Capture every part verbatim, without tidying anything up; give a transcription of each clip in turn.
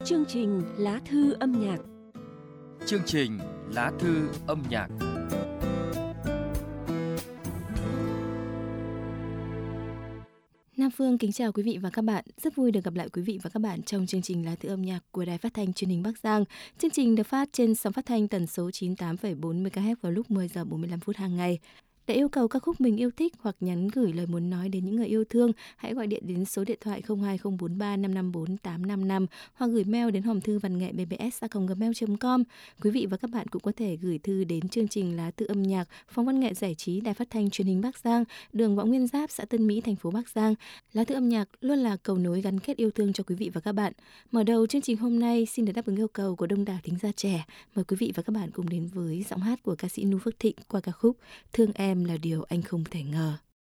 Chương trình Lá thư âm nhạc. Chương trình Lá thư âm nhạc. Nam Phương kính chào quý vị và các bạn. Rất vui được gặp lại quý vị và các bạn trong chương trình Lá thư âm nhạc của Đài Phát thanh Truyền hình Bắc Giang. Chương trình được phát trên sóng phát thanh tần số chín mươi tám phẩy bốn mê ga héc vào lúc mười giờ bốn mươi lăm phút hàng ngày. Để yêu cầu ca khúc mình yêu thích hoặc nhắn gửi lời muốn nói đến những người yêu thương, hãy gọi điện đến số điện thoại không hai không bốn ba năm năm bốn tám năm năm hoặc gửi mail đến hòm thư văn nghệ b b s a còng gmail chấm com. Quý vị và các bạn cũng có thể gửi thư đến chương trình Lá thư âm nhạc, Phòng văn nghệ giải trí Đài Phát thanh Truyền hình Bắc Giang, đường Võ Nguyên Giáp, xã Tân Mỹ, thành phố Bắc Giang. Lá thư âm nhạc luôn là cầu nối gắn kết yêu thương cho quý vị và các bạn. Mở đầu chương trình hôm nay xin được đáp ứng yêu cầu của đông đảo thính giả trẻ. Mời quý vị và các bạn cùng đến với giọng hát của ca sĩ Nu Phước Thịnh qua ca khúc Thương Em Là Điều Anh Không Thể Ngờ.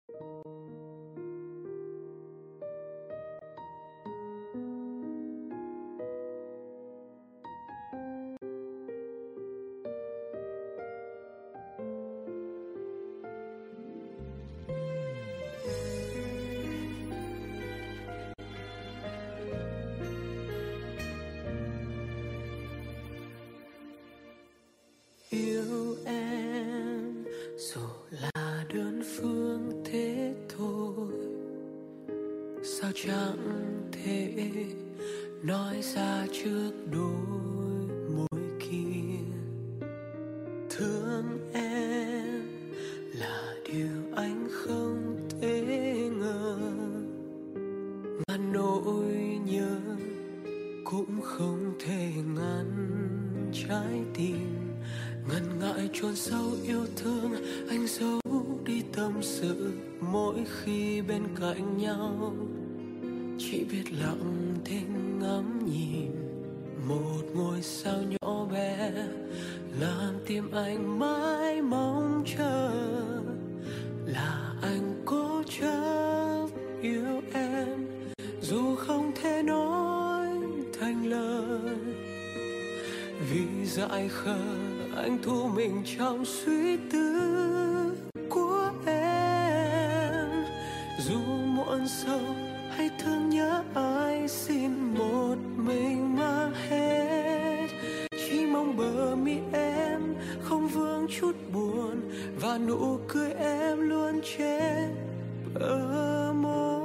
Yêu em dù là đơn phương thế thôi, sao chẳng thể nói ra trước đôi môi kia. Thương em là điều anh không thể ngờ, mà nỗi nhớ cũng không thể ngăn trái tim. Ngần ngại chôn sâu yêu thương, anh giấu đi tâm sự mỗi khi bên cạnh nhau. Chỉ biết lặng thinh ngắm nhìn một ngôi sao nhỏ bé, làm tim anh mãi mong chờ. Là anh cố chấp yêu em dù không thể nói thành lời, vì dại khờ anh thu mình trong suy tư của em. Dù muộn sâu hay thương nhớ ai, xin một mình mang hết. Chỉ mong bờ mi em không vương chút buồn, và nụ cười em luôn trên bờ môi.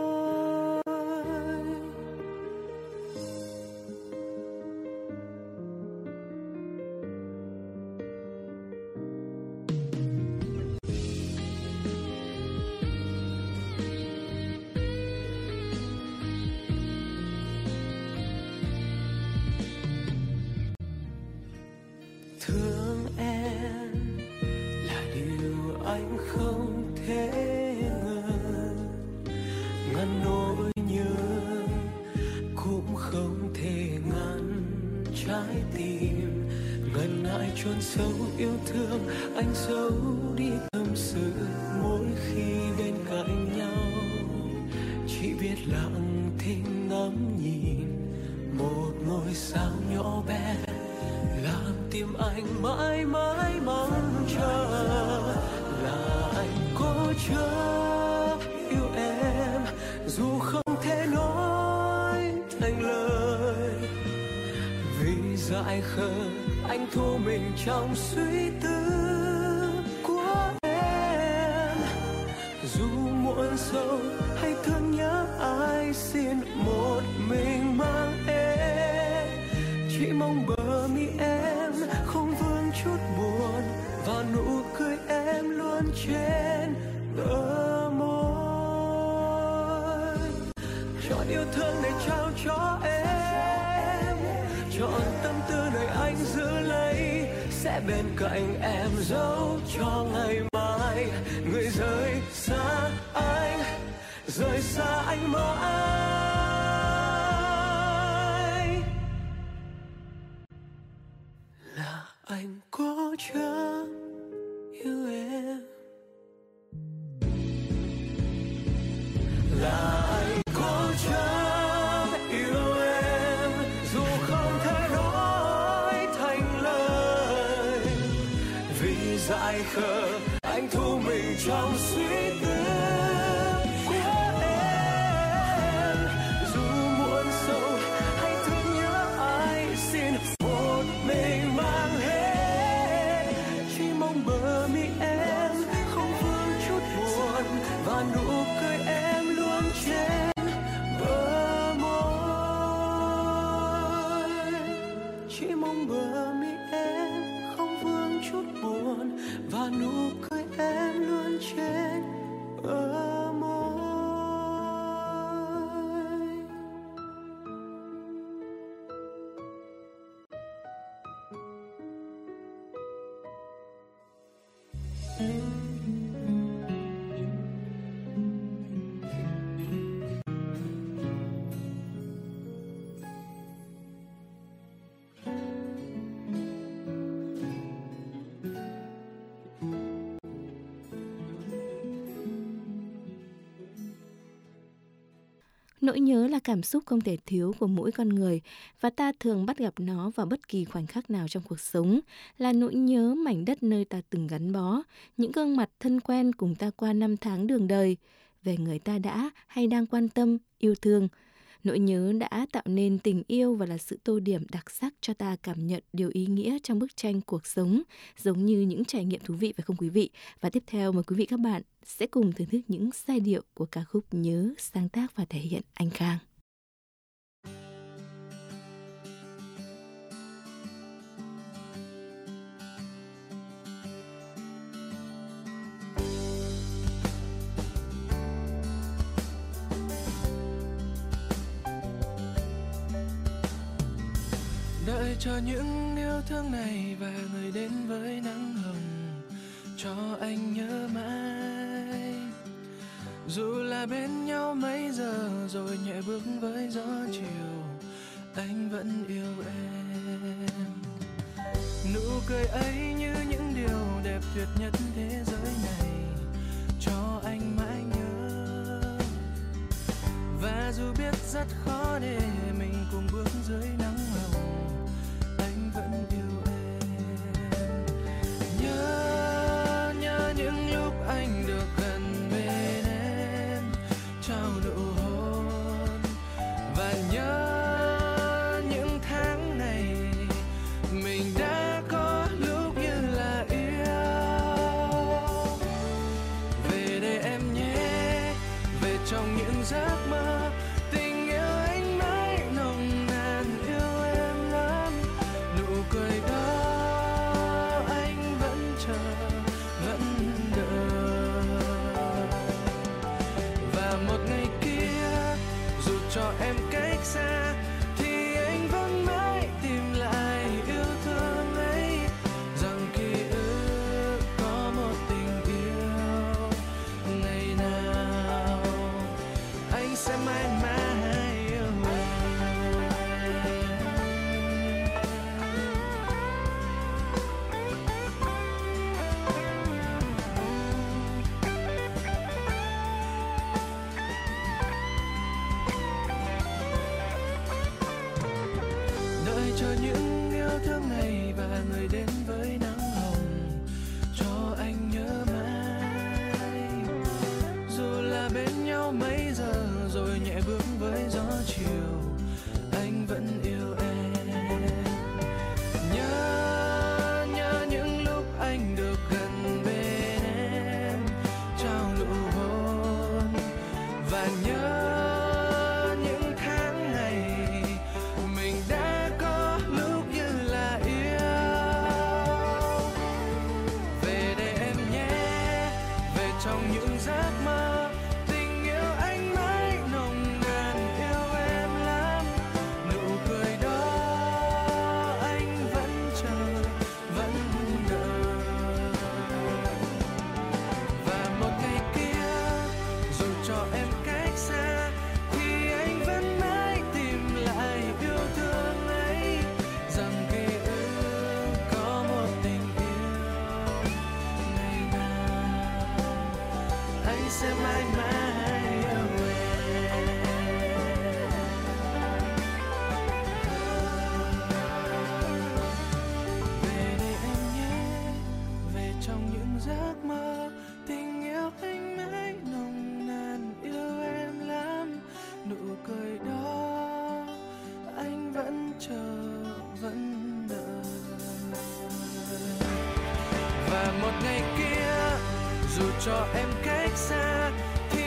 Thương em là điều anh không thể ngờ, ngăn nỗi nhớ cũng không thể ngăn trái tim. Ngần ngại chôn sâu yêu thương, anh giấu đi tâm sự mỗi khi bên cạnh nhau. Chỉ biết lặng thinh ngắm nhìn một ngôi sao nhỏ bé, làm tim anh mãi mãi mong chờ. Là anh cố chấp yêu em dù không thể nói thành lời, vì dại khờ anh thu mình trong suy tư của em. Dù muộn sâu hay thương nhớ ai, xin một mình mang em. Chỉ mong bờ mi em không vương chút buồn, và nụ cười em luôn trên bờ môi. Chọn yêu thương này trao cho em, chọn tâm tư này anh giữ lấy, sẽ bên cạnh em dẫu cho ngày mai. Người rời xa anh, rời xa anh mãi. Là anh cố chấp yêu em, là anh cố chấp yêu em dù không thể nói thành lời, vì dại khờ anh thu mình trong suy tư của em. Dù muộn sâu hay thương nhớ và nụ cười em luôn trên bờ môi. Chỉ mong bờ mi em không vương chút buồn và nụ cười em luôn trên bờ môi. Nỗi nhớ là cảm xúc không thể thiếu của mỗi con người và ta thường bắt gặp nó vào bất kỳ khoảnh khắc nào trong cuộc sống, là nỗi nhớ mảnh đất nơi ta từng gắn bó, những gương mặt thân quen cùng ta qua năm tháng đường đời, về người ta đã hay đang quan tâm, yêu thương. Nỗi nhớ đã tạo nên tình yêu và là sự tô điểm đặc sắc cho ta cảm nhận điều ý nghĩa trong bức tranh cuộc sống, giống như những trải nghiệm thú vị phải không quý vị? Và tiếp theo mời quý vị các bạn sẽ cùng thưởng thức những giai điệu của ca khúc Nhớ sáng tác và thể hiện Anh Khang. Đợi cho những yêu thương này và người đến với nắng hồng, cho anh nhớ mãi. Dù là bên nhau mấy giờ rồi nhẹ bước với gió chiều, anh vẫn yêu em. Nụ cười ấy như những điều đẹp tuyệt nhất thế giới này, cho anh mãi nhớ. Và dù biết rất khó để mình cùng bước dưới nắng hồng, anh vẫn yêu em. Nhớ, nhớ những lúc anh được gần bên em, trao nụ hôn. Và nhớ những tháng này mình đã có lúc như là yêu. Về đây em nhé, về trong những giấc mơ. Tình yêu anh mãi nồng nàn, yêu em lắm. Nụ cười đó anh vẫn chờ, vẫn đợi. Và một ngày kia, dù cho em cách xa, thì anh vẫn mãi tìm lại yêu thương ấy. Rằng ký ức có một tình yêu, ngày nào anh sẽ mãi mãi yêu em. Đợi cho những yêu thương này và người đến với nắng hồng, cho anh nhớ mãi. Dù là bên nhau mấy giờ rồi nhẹ bước với gió chiều, anh vẫn yêu em. Nhớ, nhớ những lúc anh được gần bên em, trao nụ hôn. Và nhớ những tháng ngày mình đã có lúc như là yêu. Về đây em nhé, về trong những giấc mơ. Tình yêu anh mãi nồng nàn, yêu em lắm. Nụ cười đó anh vẫn chờ, vẫn đợi. Và một ngày kia, dù cho em cách xa, thì anh vẫn mãi tìm lại yêu thương ấy. Rằng ký ức có một tình yêu, ngày nào anh sẽ mãi mãi yêu em. Về đây em nhé, về trong những giấc mơ. Tình yêu anh mãi nồng nàn, yêu em lắm. Nụ cười đó anh vẫn chờ, vẫn đợi. Và một ngày kia, dù cho em cách xa, thì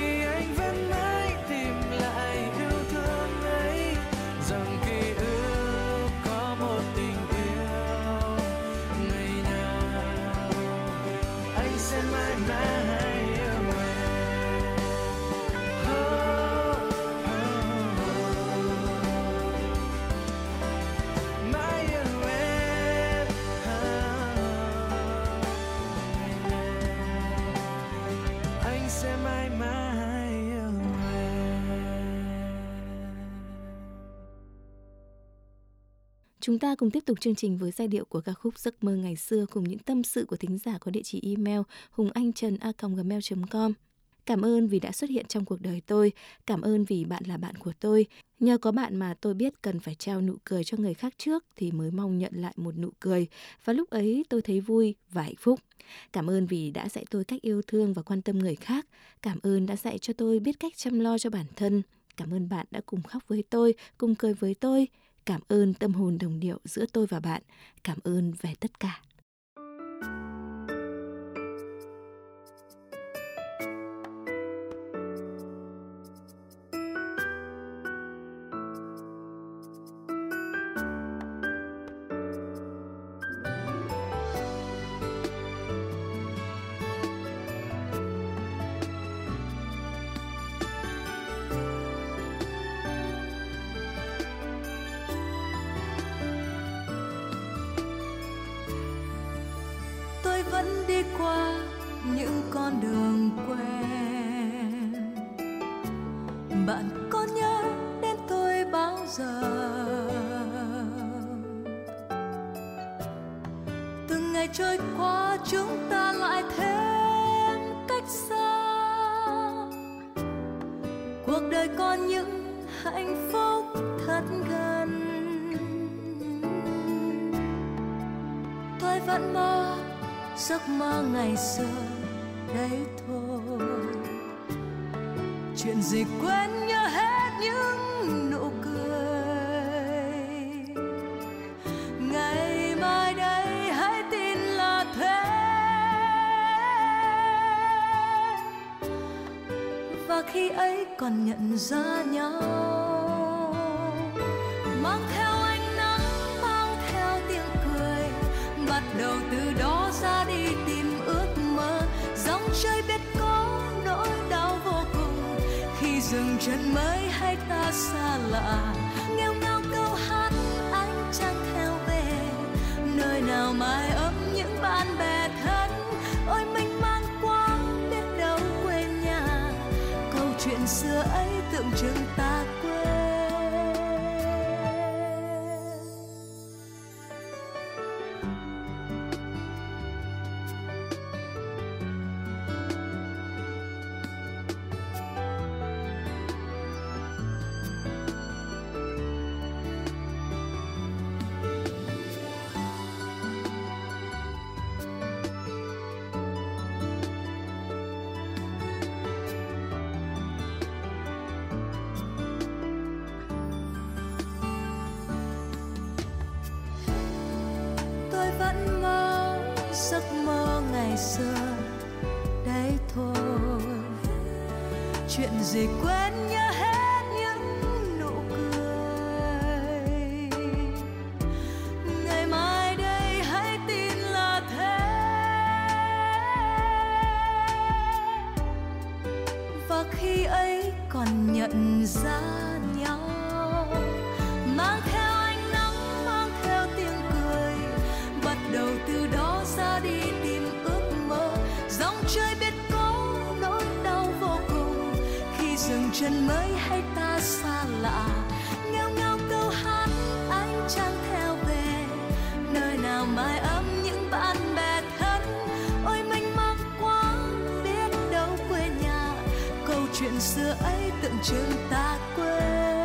Chúng ta cùng tiếp tục chương trình với giai điệu của ca khúc Giấc mơ ngày xưa cùng những tâm sự của thính giả có địa chỉ email hunganhtrần a còng gmail chấm com. Cảm ơn vì đã xuất hiện trong cuộc đời tôi, cảm ơn vì bạn là bạn của tôi. Nhờ có bạn mà tôi biết cần phải trao nụ cười cho người khác trước thì mới mong nhận lại một nụ cười. Và lúc ấy tôi thấy vui và hạnh phúc. Cảm ơn vì đã dạy tôi cách yêu thương và quan tâm người khác. Cảm ơn đã dạy cho tôi biết cách chăm lo cho bản thân. Cảm ơn bạn đã cùng khóc với tôi, cùng cười với tôi. Cảm ơn tâm hồn đồng điệu giữa tôi và bạn. Cảm ơn về tất cả. Vẫn đi qua những con đường quen, bạn có nhớ đến tôi bao giờ? Từng ngày trôi qua chúng ta lại thêm cách xa. Cuộc đời còn những hạnh phúc thật gần. Tôi vẫn mơ giấc mơ ngày xưa đấy thôi. Chuyện gì quên nhớ hết những nụ cười. Ngày mai đây hãy tin là thế. Và khi ấy còn nhận ra nhau, mang theo ánh nắng, mang theo tiếng cười. Bắt đầu từ đó ra đi tìm ước mơ. Dòng chơi biết có nỗi đau vô cùng khi dừng chân mới hay ta xa lạ. Nghêu ngao câu hát ánh trăng theo về, nơi nào mái ấm những bạn bè thân. Ôi mình mang quá biết đâu quên nhà, câu chuyện xưa ấy tượng trưng ta quên. Giấc mơ ngày xưa đấy thôi. Chuyện gì quên nhớ hết những nụ cười. Ngày mai đây hãy tin là thế. Và khi ấy còn nhận ra nhau, mang theo ánh nắng, mang theo tiếng cười. Bắt đầu từ đó ra đi tìm ước mơ. Dòng chơi biết có nỗi đau vô cùng khi dừng chân mới hay ta xa lạ. Nghêu ngao câu hát ánh trăng theo về, nơi nào mái ấm những bạn bè thân. Ôi mình mang quá biết đâu quê nhà, câu chuyện xưa ấy tượng trưng ta quên.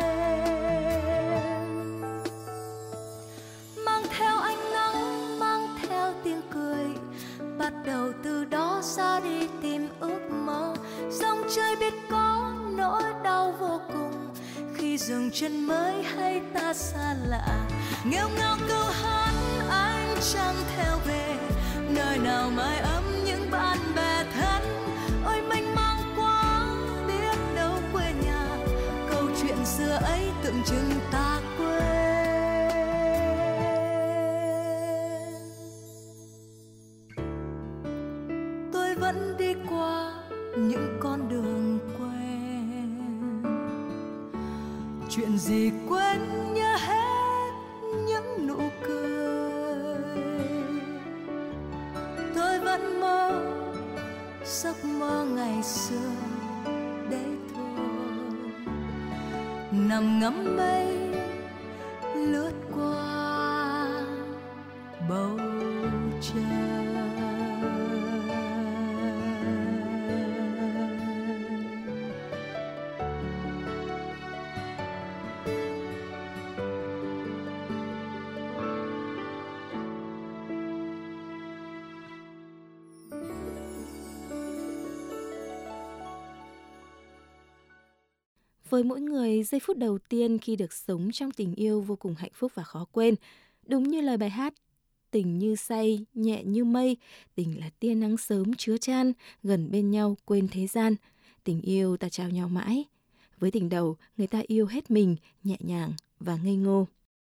Mang theo ánh nắng, mang theo tiếng cười. Bắt đầu từ đó ra đi tìm ước mơ. Dòng chơi biết có nỗi đau vô cùng khi dừng chân mới hay ta xa lạ. Nghêu ngao câu hát ánh trăng theo về, nơi nào mái ấm những bạn bè thân. Ôi mình mang quá biết đâu quê nhà, câu chuyện xưa ấy tượng trưng ta quên. Tôi vẫn đi qua những con đường quen. Chuyện gì quên nhớ hết những nụ cười. Tôi vẫn mơ giấc mơ ngày xưa đấy thôi. Nằm ngắm mây lướt qua, Với mỗi người, giây phút đầu tiên khi được sống trong tình yêu vô cùng hạnh phúc và khó quên. Đúng như lời bài hát, tình như say, nhẹ như mây, tình là tia nắng sớm chứa chan, gần bên nhau quên thế gian. Tình yêu ta trao nhau mãi. Với tình đầu, người ta yêu hết mình, nhẹ nhàng và ngây ngô.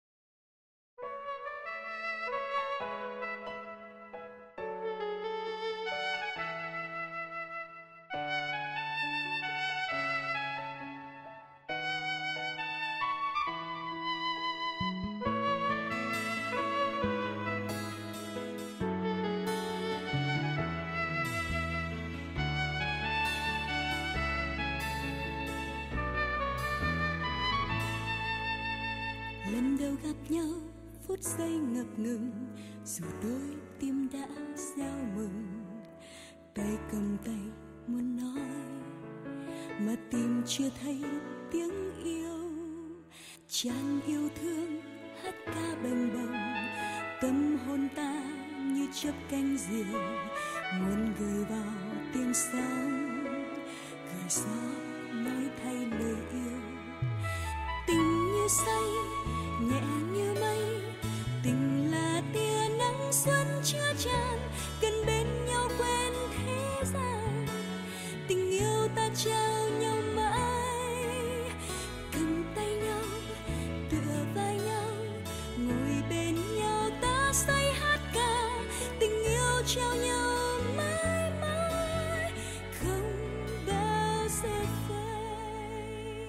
Lần đầu gặp nhau, phút giây ngập ngừng, dù đôi tim đã reo mừng. Tay cầm tay muốn nói, mà tim chưa thấy tiếng yêu. Tràn yêu thương hát ca bềnh bồng, tâm hồn ta như chớp cánh diều, muốn gửi vào tiếng sóng, gửi gió nói thay lời yêu. Tình như say, nhẹ như mây, tình là tia nắng xuân chứa chan, gần bên nhau quên thế gian. Tình yêu ta trao nhau mãi, cầm tay nhau, tựa vai nhau, ngồi bên nhau ta say hát ca. Tình yêu trao nhau mãi mãi, không bao giờ phai.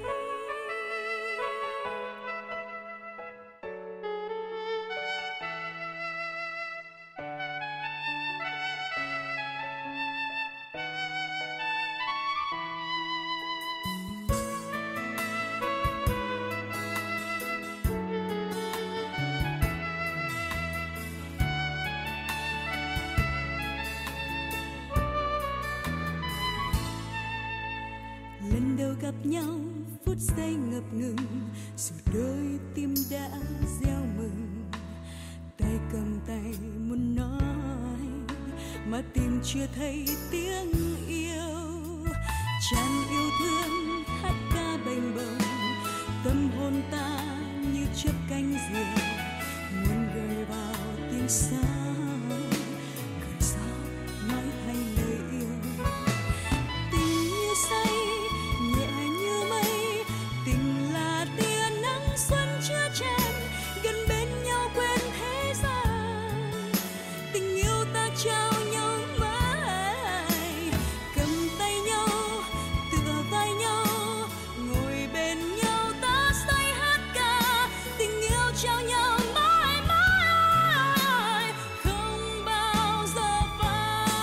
Lần đầu gặp nhau, phút giây ngập ngừng, dù đôi tim đã reo mừng. Tay cầm tay muốn nói, mà tim chưa thấy tiếng yêu. Tràn yêu thương hát ca bềnh bồng, tâm hồn ta như chớp cánh diều, muốn gửi vào tiếng sóng, gửi gió nói thay lời yêu. Tình như say, nhẹ như mây, tình là tia nắng xuân chứa chan, gần bên nhau quên thế gian. Tình yêu ta trao nhau mãi, cầm tay nhau, tựa vai nhau, ngồi bên nhau ta say hát ca. Tình yêu trao nhau mãi mãi, không bao giờ phai.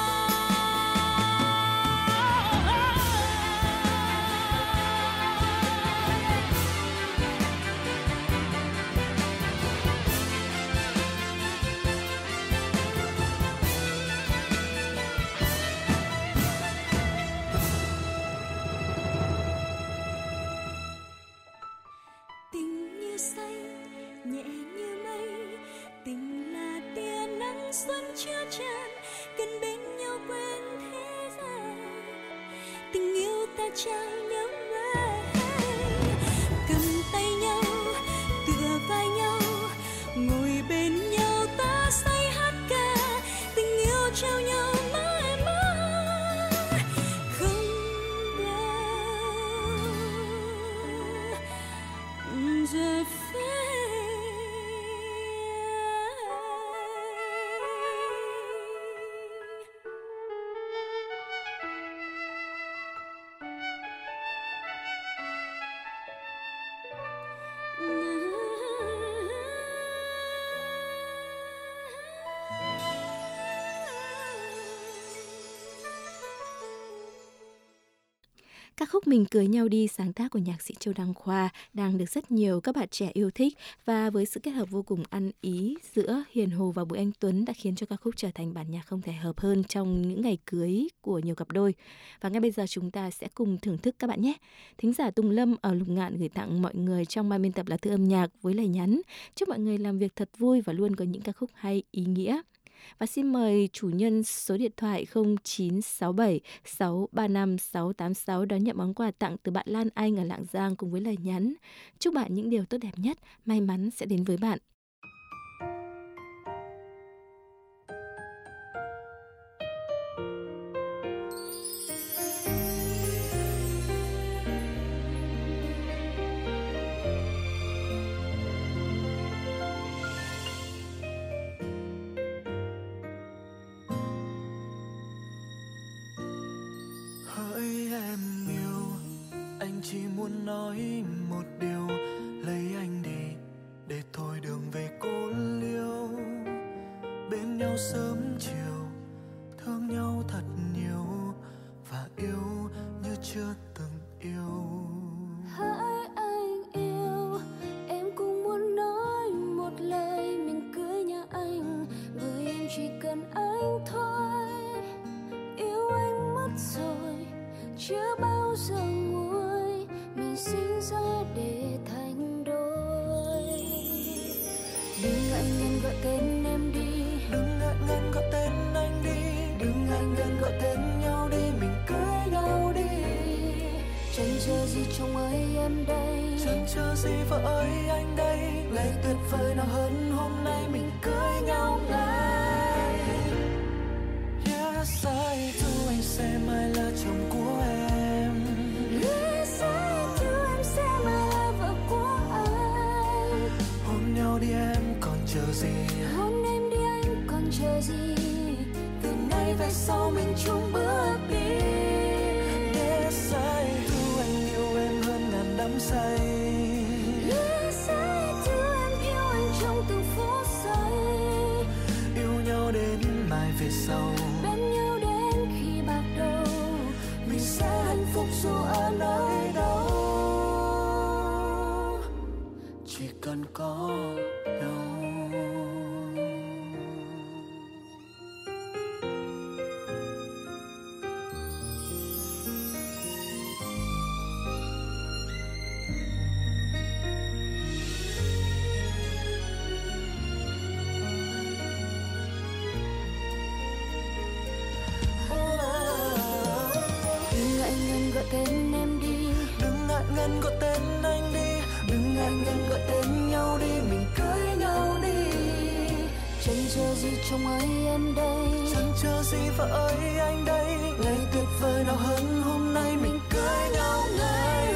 Tình như say, nhẹ như mây, tình là tia nắng xuân chứa chan, gần bên nhau quên thế gian. Tình yêu ta trao nhau mãi, cầm tay nhau, tựa vai nhau, ngồi bên nhau ta say hát ca. Tình yêu trao nhau mãi mãi, không bao giờ phai. Ca khúc Mình Cưới Nhau Đi, sáng tác của nhạc sĩ Châu Đăng Khoa, đang được rất nhiều các bạn trẻ yêu thích, và với sự kết hợp vô cùng ăn ý giữa Hiền Hồ và Bùi Anh Tuấn đã khiến cho ca khúc trở thành bản nhạc không thể hợp hơn trong những ngày cưới của nhiều cặp đôi. Và ngay bây giờ chúng ta sẽ cùng thưởng thức các bạn nhé. Thính giả Tùng Lâm ở Lục Ngạn gửi tặng mọi người trong ban biên tập Lá Thư Âm Nhạc với lời nhắn: chúc mọi người làm việc thật vui và luôn có những ca khúc hay, ý nghĩa. Và xin mời chủ nhân số điện thoại không chín sáu bảy sáu ba năm sáu tám sáu đón nhận món quà tặng từ bạn Lan Anh ở Lạng Giang cùng với lời nhắn: chúc bạn những điều tốt đẹp nhất, may mắn sẽ đến với bạn. Hỡi em yêu, anh chỉ muốn nói một điều, lấy anh đi để thôi đường về cô liêu. Bên nhau sớm chiều, thương nhau thật nhiều và yêu như chưa từng yêu. Hỡi anh yêu, em cũng muốn nói một lời mình cưới nhà anh, bởi em chỉ cần anh thôi. Yêu anh mất rồi, chưa bao giờ nguôi, mình sinh ra để thành đôi. Đừng ngại ngần gọi tên em đi, Đừng ngại ngần gọi tên anh đi, đừng ngại ngần gọi tên nhau đi, mình cưới nhau đi. Chẳng chờ gì chồng ơi em đây, chẳng chờ gì vợ ơi anh đây. ngày tuyệt vời nào hơn hôm nay mình cưới nhau ngay. Yes, I do, anh sẽ mãi là chồng của em. Yes, I do, em sẽ mãi là vợ của anh. Hôn nhau đi em còn chờ gì, Hôn em đi anh còn chờ gì, từ nay về sau mình chung bước đi. Yes, I do, anh yêu em hơn ngàn đắm say. Yes, I do, em yêu anh trong từng phút giây. Yêu nhau đến mai về sau, Bên nhau đến khi bạc đầu, mình sẽ hạnh phúc dù ở nơi đâu. Chỉ cần có nhau. đừng ngại ngần gọi tên em đi, Đừng ngại ngần gọi tên anh đi, đừng ngại ngần gọi tên nhau đi, mình cưới nhau đi. Chẳng chờ gì chồng ơi em đây, chẳng chờ gì vợ ơi anh đây. ngày tuyệt vời nào hơn hôm nay mình cưới nhau ngay.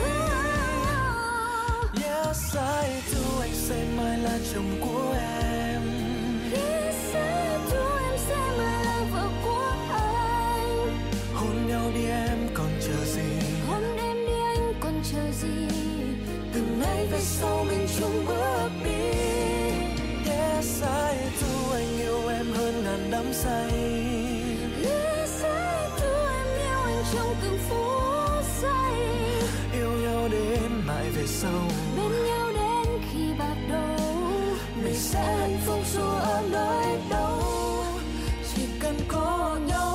Yes, I do, anh sẽ mãi là chồng của em. Yes, I do, em sẽ mãi là vợ của anh. Hôn nhau đi em còn chờ gì, Hôn em đi anh còn chờ gì, từ nay về sau mình chung bước đi. Yes, I do, anh yêu em hơn ngàn đắm say. yes, I do, em yêu anh trong từng phút giây. Yêu nhau đến mãi về sau, Bên nhau đến khi bạc đầu, mình sẽ hạnh phúc dù ở nơi đâu. Chỉ cần có nhau.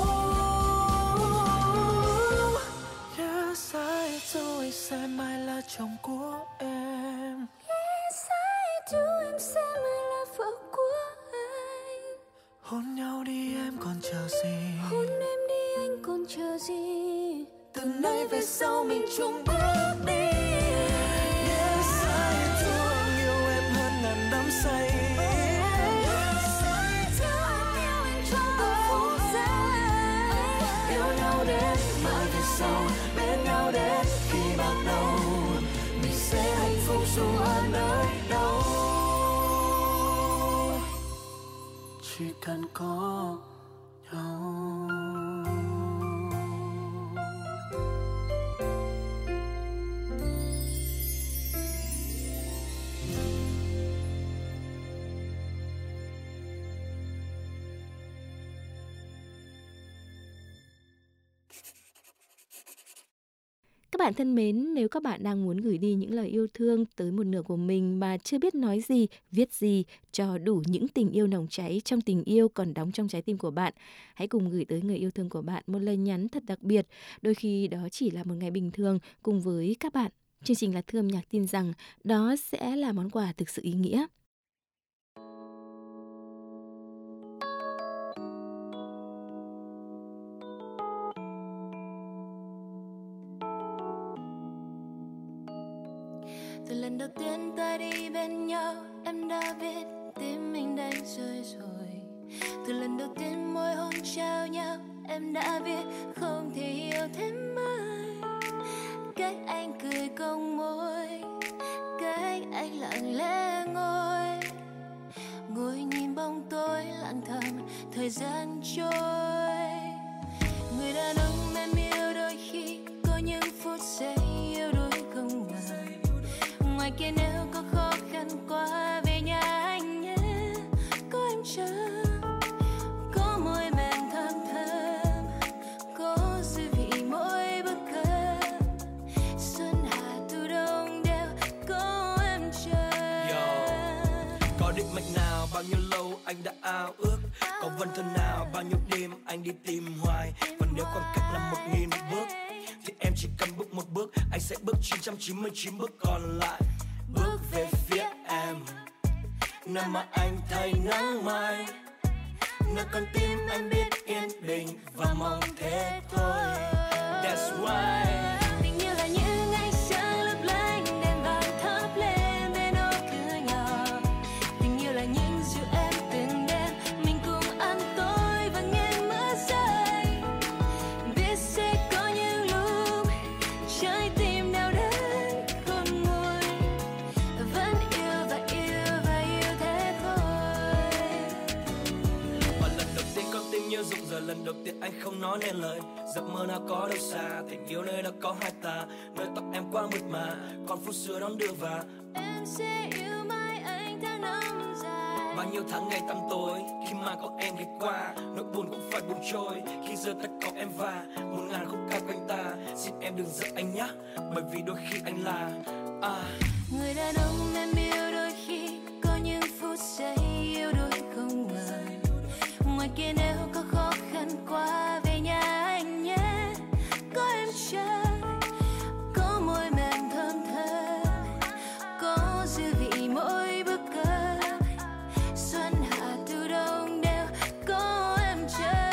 Yes, I do, anh sẽ mãi là chồng của em. yes, I do, em sẽ mãi là vợ của anh. Hôn nhau đi em còn chờ gì, Hôn em đi anh còn chờ gì, từ nay về sau mình chung bước đi. Yes, I do, anh yêu em hơn ngàn đắm say. yes, I do, em yêu anh trong từng phút giây. Yêu nhau đến mãi về sau, bên nhau đến khi bạc đầu, mình sẽ hạnh phúc dù ở nơi đâu. Chỉ cần có nhau. Các bạn thân mến, nếu các bạn đang muốn gửi đi những lời yêu thương tới một nửa của mình mà chưa biết nói gì, viết gì cho đủ những tình yêu nồng cháy trong tình yêu còn đóng trong trái tim của bạn, hãy cùng gửi tới người yêu thương của bạn một lời nhắn thật đặc biệt. Đôi khi đó chỉ là một ngày bình thường cùng với các bạn. Chương trình Lá Thư Âm Nhạc tin rằng đó sẽ là món quà thực sự ý nghĩa. Từ lần đầu tiên ta đi bên nhau, em đã biết tim mình đang rơi rồi. Từ lần đầu tiên môi hôn trao nhau, em đã biết không thể yêu thêm ai. Cách anh cười cong môi, cách anh lặng lẽ ngồi, ngồi nhìn bóng tối lặng thầm thời gian trôi. Người đàn ông em yêu đôi khi có những phút giây yêu đuối không ngờ. Ngoài kia nếu có khó khăn quá về nhà anh nhé, có em chờ. Có môi mềm thơm thơm, có dư vị mỗi bữa cơm. Xuân hạ thu đông đều có em chờ. Yo, có định mệnh nào bao nhiêu lâu anh đã ao ước, có vần thơ nào bao nhiêu đêm anh đi tìm hoài. Và nếu khoảng cách là một nghìn bước thì em chỉ cần bước một bước, anh sẽ bước chín trăm chín mươi chín bước còn lại. Bước về phía em, nơi mà anh thấy nắng mai, nơi con tim em biết yên bình và mong thế thôi. That's why Tình yêu là những ánh sáng lấp lánh, đèn vàng thắp lên bên ô cửa nhỏ. Tình yêu là những dịu em từng đêm mình cùng ăn tối và nghe mưa rơi. Biết sẽ có những lúc trái tim đau đớn khôn nguôi, vẫn yêu và yêu và yêu thế thôi. và lần đầu tiên con tim như rụng rời, lần đầu tiên anh không nói nên lời. Giấc mơ nào có đâu xa, tình yêu nơi đó có hai ta, nơi tóc em quá mượt mà, còn phút xưa đón đưa và Em sẽ yêu mãi anh tháng năm dài. bao nhiêu tháng ngày tăm tối khi mà có em ghé qua, nỗi buồn cũng phải buông trôi khi giờ tất có em và một ngàn khúc ca quanh ta. Xin em đừng giận anh nhé, bởi vì đôi khi anh là à. Người đàn ông em yêu đôi khi có những phút giây yêu đuối không ngờ. Ngoài kia nếu có khó khăn quá về nhà anh nhé, có em chờ. Có môi mềm thơm thơm, có dư vị mỗi bữa cơm. Xuân hạ thu đông đều có em chờ.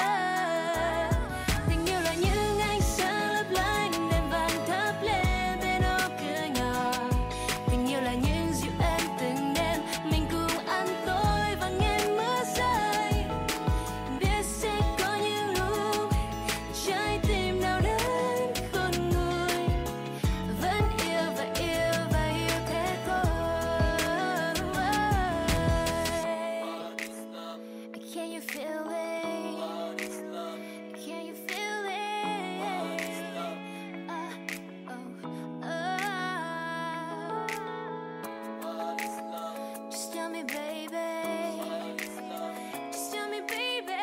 Tình yêu là những ánh sáng lấp lánh, đèn vàng thắp lên bên ô cửa nhỏ. Tình yêu là những dịu em từng đêm mình cùng ăn tối và nghe mưa rơi. Biết sẽ có những lúc trái tim đau đớn khôn nguôi, vẫn yêu và yêu và yêu thế thôi. Can you feel it? Can you feel it? Ah, oh, oh. Just tell me, baby. Just tell me, baby.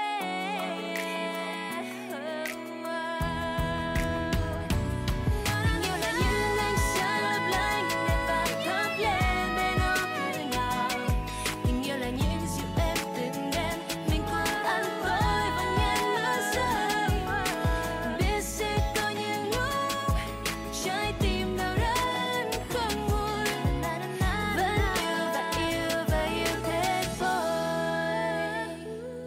Tình yêu là những ánh sáng lấp lánh, đèn vàng thắp lên bên ô cửa nhỏ. Tình yêu là những dịu em từng đêm mình cùng ăn tối và nghe mưa rơi. Biết sẽ có những lúc trái tim đau đớn không nguôi, vẫn yêu và yêu và yêu thế thôi.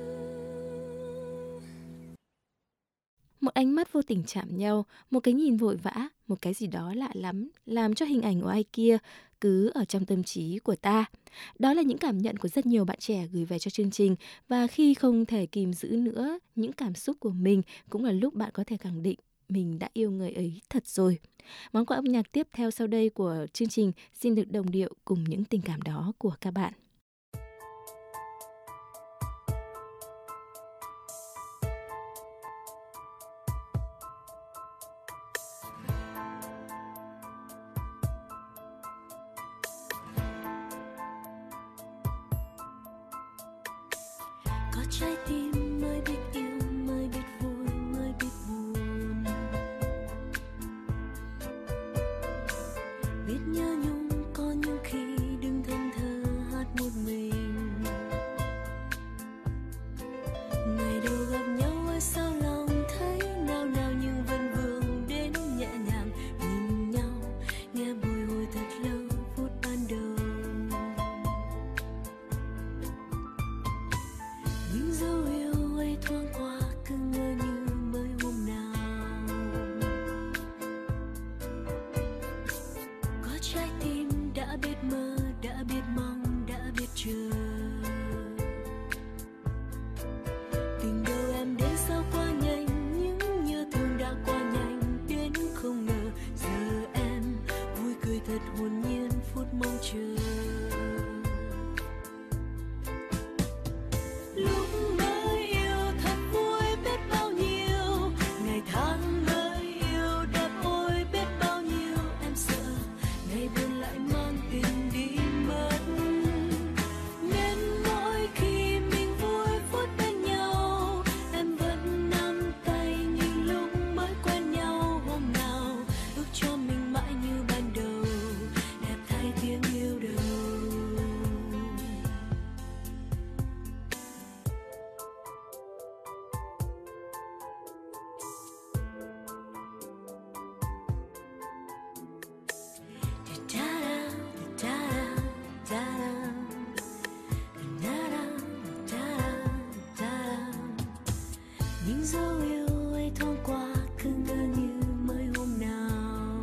Một ánh mắt vô tình chạm nhau, một cái nhìn vội vã, một cái gì đó lạ lắm, làm cho hình ảnh của ai kia cứ ở trong tâm trí của ta. Đó là những cảm nhận của rất nhiều bạn trẻ gửi về cho chương trình, và khi không thể kìm giữ nữa những cảm xúc của mình, cũng là lúc bạn có thể khẳng định mình đã yêu người ấy thật rồi. Món quà âm nhạc tiếp theo sau đây của chương trình xin được đồng điệu cùng những tình cảm đó của các bạn. Có trái tim mới biết yêu, mới biết vui, mới biết buồn. Biết nhớ nhung có những khi đứng thẫn thờ hát một mình. Ngày đầu gặp nhau ở sau lòng thấy nao nao nhưng vẫn vương đến nhẹ nhàng nhìn nhau, nghe bồi hồi thật lâu phút ban đầu. Những dấu yêu ấy thoáng qua cứ ngỡ như mới hôm nào. Có trái tim đã đã biết mơ, đã biết mong, đã biết chờ. Tình đầu em đến sao quá nhanh, những nhớ thương đã qua nhanh đến không ngờ. Giờ em vui cười thật hồn nhiên, phút mong chờ. Lúc mới yêu thật vui biết bao nhiêu, ngày tháng mới yêu đẹp ôi biết bao nhiêu. Em sợ ngày buồn lại mang tình đi mất, nên mỗi khi mình vui phút bên nhau, em vẫn nắm tay như lúc mới quen nhau hôm nào. Ước cho mình mãi như ban đầu, đẹp thay tiếng yêu đầu. Những dấu yêu ấy thoáng qua cứ ngỡ như mới hôm nào.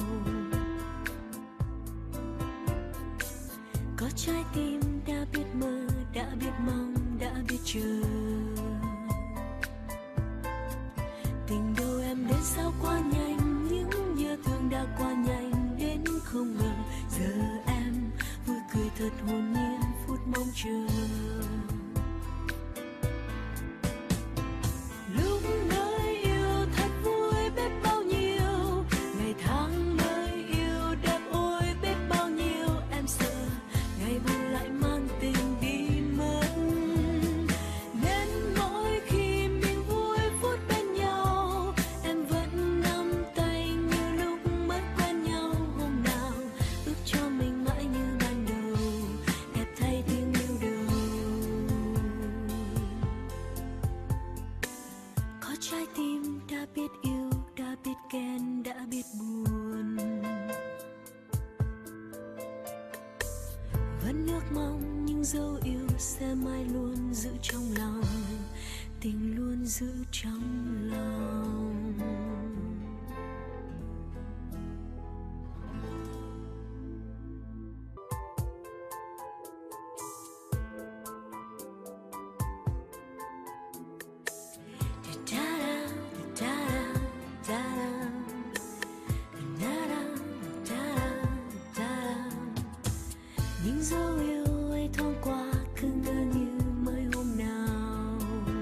Có trái tim đã biết mơ, đã biết mong, đã biết chờ. Tình đầu em đến sao quá nhanh, những nhớ thương đã qua nhanh đến không ngờ. Giờ em vui cười thật hồn nhiên, phút mong chờ. Lúc mới yêu thật vui biết bao nhiêu, ngày tháng mới yêu đẹp ôi biết bao nhiêu. Em sợ ngày buồn lại mang tình đi mất, nên mỗi khi mình vui phút bên nhau, em vẫn nắm tay như lúc mới quen nhau hôm nào. Ước cho mình mãi như ban đầu, đẹp thay tiếng yêu đầu. Có trái tim đã biết yêu, đã biết ghen, đã biết buồn, vẫn ước mong những dấu yêu sẽ mãi luôn giữ trong lòng, tình luôn giữ trong lòng. Những dấu yêu ấy thoáng qua cứ ngỡ như mới hôm nào.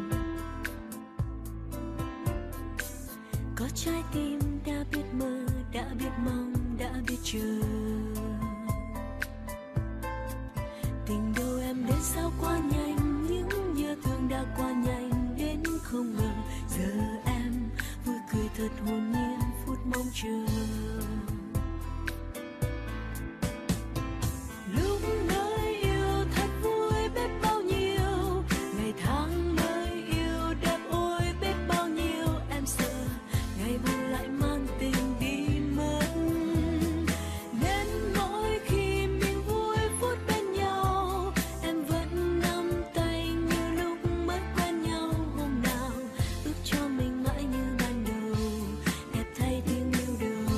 Có trái tim đã biết mơ, đã biết mong, đã biết chờ. Tình đầu em đến sao quá nhanh, những nhớ thương đã qua nhanh đến không ngờ. Giờ em vui cười thật hồn nhiên, phút mong chờ. Lúc mới yêu thật vui biết bao nhiêu, ngày tháng mới yêu đẹp ôi biết bao nhiêu. Em sợ ngày buồn lại mang tình đi mất, nên mỗi khi mình vui phút bên nhau, em vẫn nắm tay như lúc mới quen nhau hôm nào. Ước cho mình mãi như ban đầu, đẹp thay tiếng yêu đầu.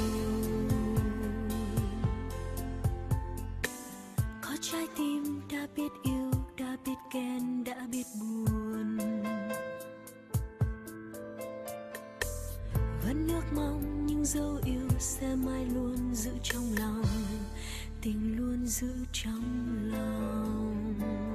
Có trái tim đã biết yêu, đã biết ghen, đã biết buồn, vẫn ước mong những dấu yêu sẽ mãi luôn giữ trong lòng, tình luôn giữ trong lòng.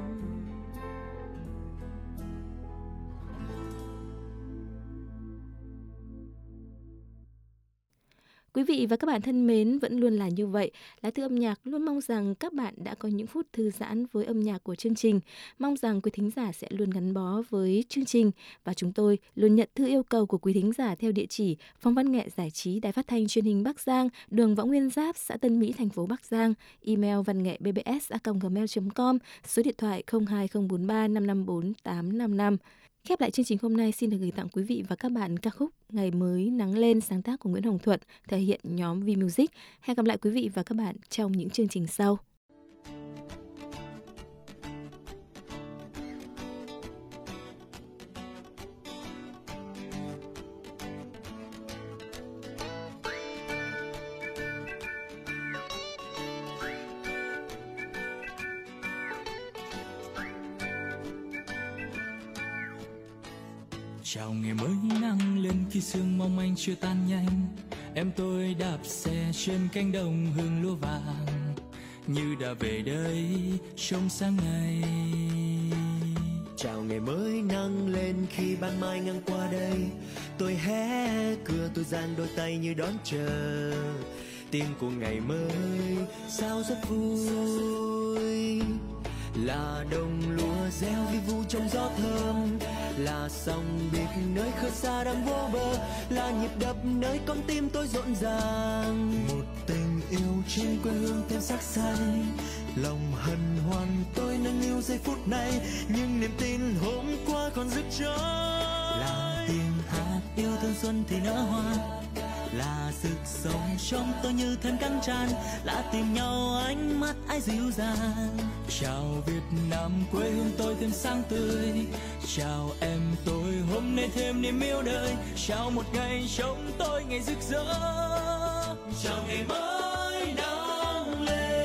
Quý vị và các bạn thân mến, vẫn luôn là như vậy. Lá Thư âm nhạc luôn mong rằng các bạn đã có những phút thư giãn với âm nhạc của chương trình. Mong rằng quý thính giả sẽ luôn gắn bó với chương trình. Và chúng tôi luôn nhận thư yêu cầu của quý thính giả theo địa chỉ Phòng Văn nghệ Giải trí Đài Phát thanh Truyền hình Bắc Giang, đường Võ Nguyên Giáp, xã Tân Mỹ, thành phố Bắc Giang. Email văn nghệ b b s a còng gmail chấm com, số điện thoại không hai không bốn ba năm năm bốn tám năm năm. Khép lại chương trình hôm nay, xin được gửi tặng quý vị và các bạn ca khúc Ngày Mới Nắng Lên, sáng tác của Nguyễn Hồng Thuận, thể hiện nhóm V-Music. Hẹn gặp lại quý vị và các bạn trong những chương trình sau. Chào ngày mới nắng lên khi sương mong manh chưa tan nhanh. Em tôi đạp xe trên cánh đồng hương lúa vàng, như đã về đây trong sáng ngày. Chào ngày mới nắng lên khi ban mai ngang qua đây. Tôi hé cửa tôi dang đôi tay như đón chờ tiếng của ngày mới sao rất vui. Là đồng lúa reo vi vu trong gió thơm, là sóng biết nơi khơi xa đang vô bờ, là nhịp đập nơi con tim tôi rộn ràng. Một tình yêu trên quê hương thêm sắc xanh, lòng hân hoan tôi nâng niu giây phút này, nhưng niềm tin hôm qua còn rực rỡ. Là tiếng hát yêu thương xuân thì nở hoa, là sức sống trong tôi như thêm căng tràn, là tìm nhau ánh mắt ai dịu dàng. Chào Việt Nam quê hương tôi thêm sáng tươi, chào em tôi hôm nay thêm niềm yêu đời, chào một ngày trong tôi ngày rực rỡ, chào ngày mới nắng lên.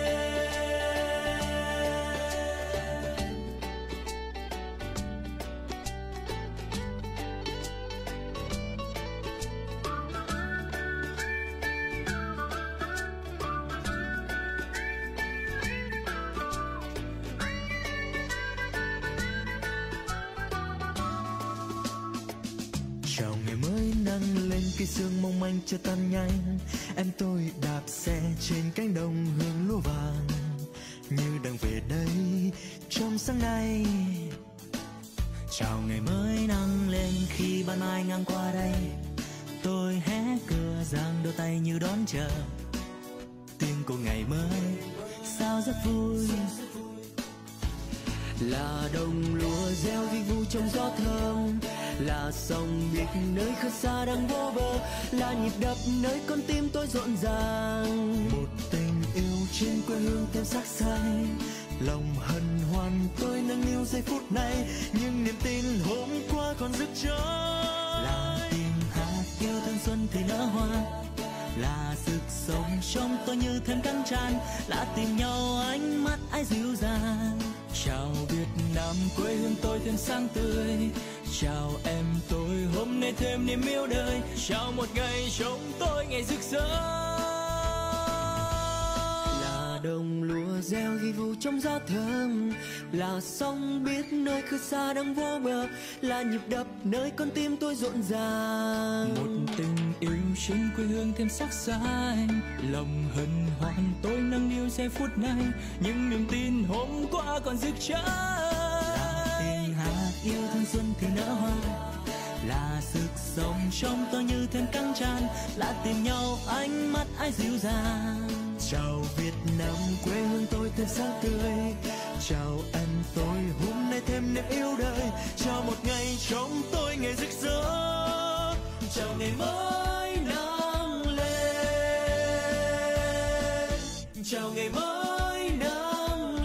Chào ngày mới nắng lên khi sương mong manh chưa tan nhanh. Em tôi đạp xe trên cánh đồng hương lúa vàng, như đang về đây trong sáng nay. Chào ngày mới nắng lên khi ban mai ngang qua đây. Tôi hé cửa giang đôi tay như đón chờ tiếng của ngày mới sao rất vui. Là đồng lúa reo vi vu trong gió thơm, là sông biết nơi khơi xa đang vô bờ, là nhịp đập nơi con tim tôi rộn ràng. Một tình yêu trên quê hương thêm sắc xanh, lòng hân hoan tôi nâng niu giây phút này, nhưng niềm tin hôm qua còn rực rỡ. Là tiếng hát yêu thương xuân thì nở hoa, là sức sống trong tôi như thêm căng tràn, là tìm nhau ánh mắt ai dịu dàng. Chào Việt Nam quê hương tôi thêm sáng tươi, chào em tôi hôm nay thêm niềm yêu đời, chào một ngày trong tôi ngày rực rỡ. Là đồng lúa reo vi vu trong gió thơm, là sông biết nơi khơi xa đang vô bờ, là nhịp đập nơi con tim tôi rộn ràng. Một tình yêu trên quê hương thêm sắc xanh, lòng hân hoan tôi nâng niu giây phút này, nhưng niềm tin hôm qua còn rực cháy. Là tiếng hát yêu thương xuân thì nở hoa, là sức sống trong tôi như thêm căng tràn, là tìm nhau ánh mắt ai dịu dàng. Chào Việt Nam quê hương tôi thêm sáng tươi, chào em tôi hôm nay thêm niềm yêu đời, chào một ngày trong tôi ngày rực rỡ, chào ngày mới nắng lên, chào ngày mới nắng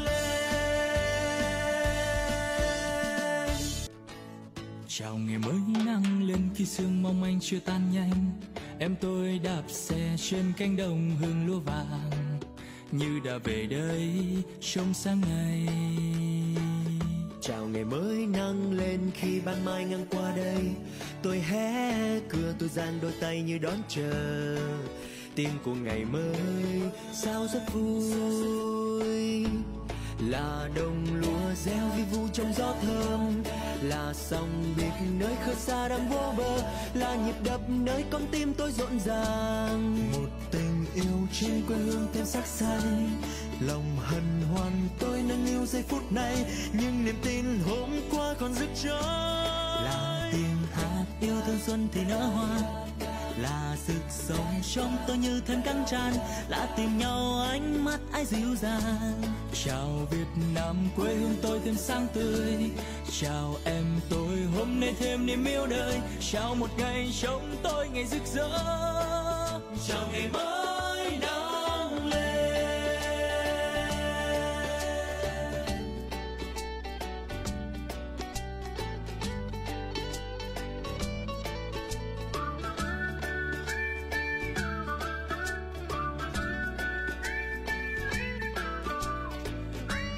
lên. Chào ngày mới nắng lên khi sương mong manh chưa tan nhanh. Em tôi đạp xe trên cánh đồng hương lúa vàng, như đã về đây trong sáng ngày. Chào ngày mới nắng lên khi ban mai ngang qua đây. Tôi hé cửa tôi dang đôi tay như đón chờ tiếng của ngày mới sao rất vui. Là đồng lúa reo vi vu trong gió thơm, là sông biết nơi khơi xa đang vô bờ, là nhịp đập nơi con tim tôi rộn ràng. Một tình yêu trên quê hương thêm sắc xanh, lòng hân hoan tôi nâng niu giây phút này, nhưng niềm tin hôm qua còn rực rỡ. Là tiếng hát yêu thương xuân thì nở hoa, là sức sống trong tôi như thêm căng tràn, là tìm nhau ánh mắt ai dịu dàng. Chào Việt Nam quê hương tôi thêm sáng tươi, chào em tôi hôm nay thêm niềm yêu đời, chào một ngày trong tôi ngày rực rỡ, chào ngày mới nắng lên.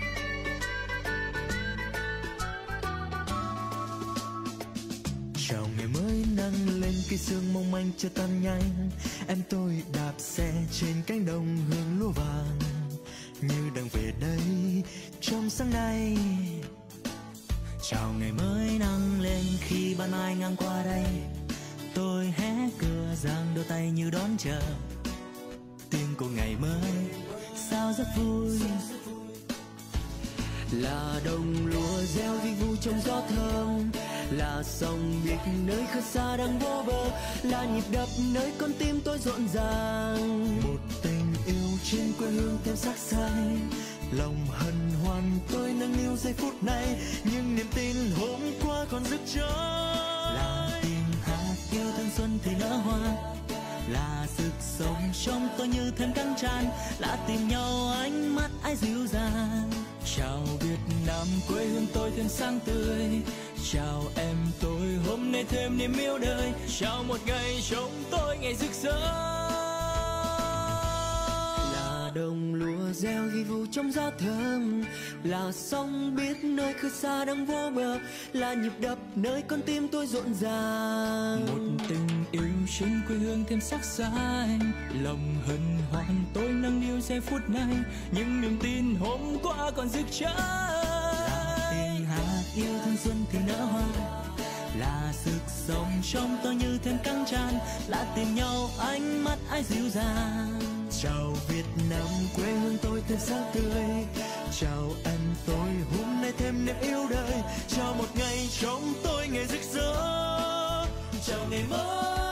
Chào khi sương mong manh chưa tan nhanh, em tôi đạp xe trên cánh đồng hương lúa vàng, như đang về đây trong sáng nay. Chào ngày mới nắng lên khi ban mai ngang qua đây, tôi hé cửa giang đôi tay như đón chờ tiếng của ngày mới sao rất vui. Là đồng lúa gieo vi vu trong gió thơm, là sông biếc nơi khơi xa đang vô bờ, là nhịp đập nơi con tim tôi rộn ràng. Một tình yêu trên quê hương thêm sắc say, lòng hân hoan tôi nâng niu giây phút này, nhưng niềm tin hôm qua còn rực cháy. Là tiếng hát yêu thanh xuân thì nở hoa, là sức sống trong tôi như thêm căng tràn, là tìm nhau ánh mắt ai dịu dàng. Chào Việt Nam quê hương tôi thêm sáng tươi, chào em tôi hôm nay thêm niềm yêu đời, chào một ngày trong tôi ngày rực rỡ. Là đồng lúa gieo vi vu trong gió thơm, là sông biết nơi khơi xa đang vô bờ, là nhịp đập nơi con tim tôi rộn ràng. Một tình yêu trên quê hương thêm sắc xanh, lòng hân hoan tôi nâng niu giây phút này, nhưng niềm tin hôm qua còn rực cháy. Là tiếng hát yêu thanh xuân thì nở hoa, là sức sống trong tôi như thêm căng tràn, là tìm nhau ánh mắt ai dịu dàng. Chào Việt Nam quê hương tôi thêm sáng tươi, chào em tôi hôm nay thêm niềm yêu đời, chào một ngày trong tôi ngày rực rỡ, chào ngày mới.